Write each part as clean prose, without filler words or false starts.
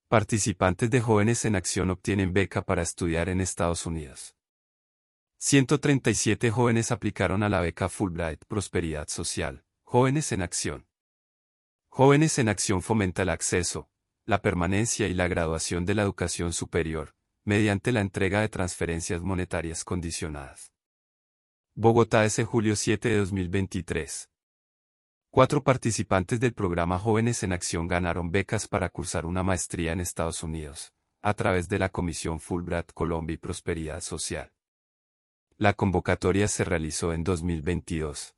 Participantes de Jóvenes en Acción obtienen beca para estudiar en Estados Unidos. 137 jóvenes aplicaron a la beca Fulbright Prosperidad Social. Jóvenes en Acción. Jóvenes en Acción fomenta el acceso, la permanencia y la graduación de la educación superior, mediante la entrega de transferencias monetarias condicionadas. Bogotá, ese julio 7 de 2023. 4 participantes del programa Jóvenes en Acción ganaron becas para cursar una maestría en Estados Unidos, a través de la Comisión Fulbright Colombia y Prosperidad Social. La convocatoria se realizó en 2022.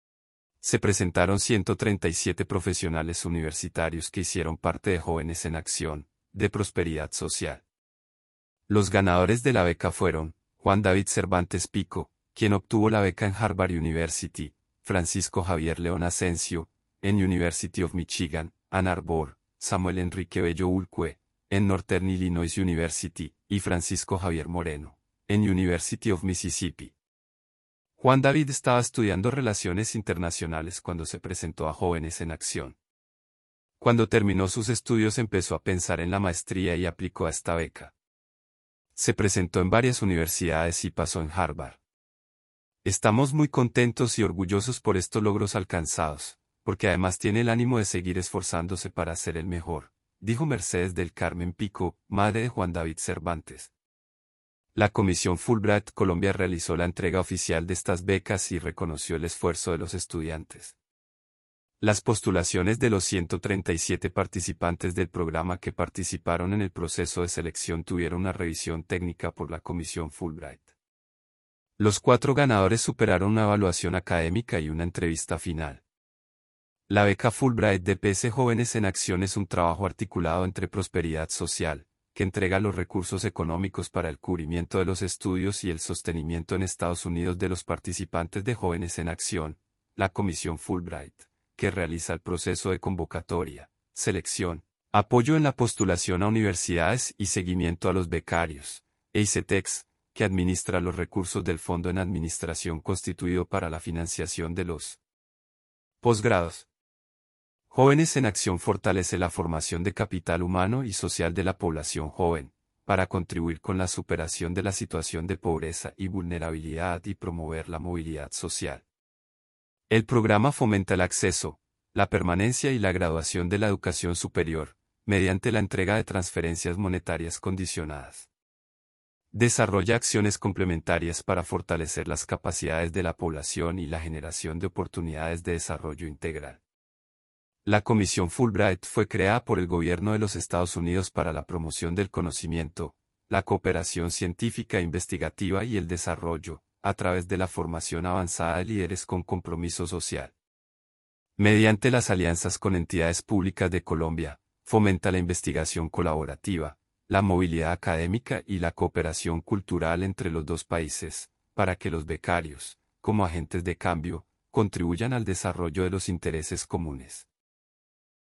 Se presentaron 137 profesionales universitarios que hicieron parte de Jóvenes en Acción, de Prosperidad Social. Los ganadores de la beca fueron Juan David Cervantes Pico, quien obtuvo la beca en Harvard University, Francisco Javier León Asensio, en University of Michigan, Ann Arbor, Samuel Enrique Bello Ulcue, en Northern Illinois University, y Francisco Javier Moreno, en University of Mississippi. Juan David estaba estudiando Relaciones Internacionales cuando se presentó a Jóvenes en Acción. Cuando terminó sus estudios empezó a pensar en la maestría y aplicó a esta beca. Se presentó en varias universidades y pasó en Harvard. Estamos muy contentos y orgullosos por estos logros alcanzados, porque además tiene el ánimo de seguir esforzándose para ser el mejor, dijo Mercedes del Carmen Pico, madre de Juan David Cervantes. La Comisión Fulbright Colombia realizó la entrega oficial de estas becas y reconoció el esfuerzo de los estudiantes. Las postulaciones de los 137 participantes del programa que participaron en el proceso de selección tuvieron una revisión técnica por la Comisión Fulbright. Los 4 ganadores superaron una evaluación académica y una entrevista final. La beca Fulbright de PS Jóvenes en Acción es un trabajo articulado entre Prosperidad Social, que entrega los recursos económicos para el cubrimiento de los estudios y el sostenimiento en Estados Unidos de los participantes de Jóvenes en Acción, la Comisión Fulbright, que realiza el proceso de convocatoria, selección, apoyo en la postulación a universidades y seguimiento a los becarios, e ICETEX, que administra los recursos del Fondo en Administración constituido para la financiación de los posgrados. Jóvenes en Acción fortalece la formación de capital humano y social de la población joven, para contribuir con la superación de la situación de pobreza y vulnerabilidad y promover la movilidad social. El programa fomenta el acceso, la permanencia y la graduación de la educación superior, mediante la entrega de transferencias monetarias condicionadas. Desarrolla acciones complementarias para fortalecer las capacidades de la población y la generación de oportunidades de desarrollo integral. La Comisión Fulbright fue creada por el Gobierno de los Estados Unidos para la promoción del conocimiento, la cooperación científica e investigativa y el desarrollo, a través de la formación avanzada de líderes con compromiso social. Mediante las alianzas con entidades públicas de Colombia, fomenta la investigación colaborativa, la movilidad académica y la cooperación cultural entre los dos países, para que los becarios, como agentes de cambio, contribuyan al desarrollo de los intereses comunes.